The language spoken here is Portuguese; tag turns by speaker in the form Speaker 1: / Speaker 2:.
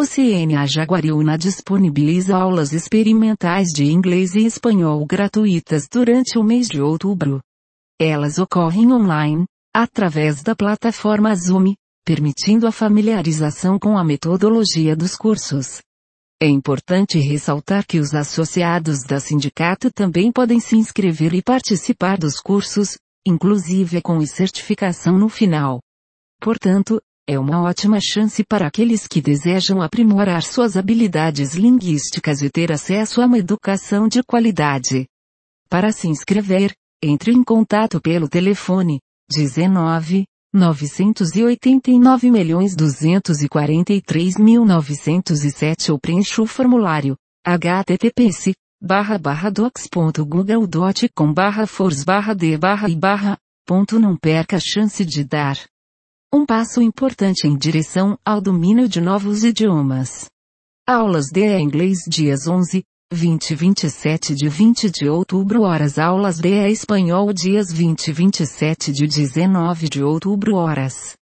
Speaker 1: O CNA Jaguariúna disponibiliza aulas experimentais de inglês e espanhol gratuitas durante o mês de outubro. Elas ocorrem online, através da plataforma Zoom, permitindo a familiarização com a metodologia dos cursos. É importante ressaltar que os associados da sindicato também podem se inscrever e participar dos cursos, inclusive com certificação no final. Portanto, é uma ótima chance para aqueles que desejam aprimorar suas habilidades linguísticas e ter acesso a uma educação de qualidade. Para se inscrever, entre em contato pelo telefone 19 989.243.907 ou preencha o formulário https://docs.google.com/force/d/i/. Não perca a chance de dar um passo importante em direção ao domínio de novos idiomas. Aulas de inglês dias 11, 20 e 27 de 20 de outubro horas. Aulas de espanhol dias 20 e 27 de 19 de outubro horas.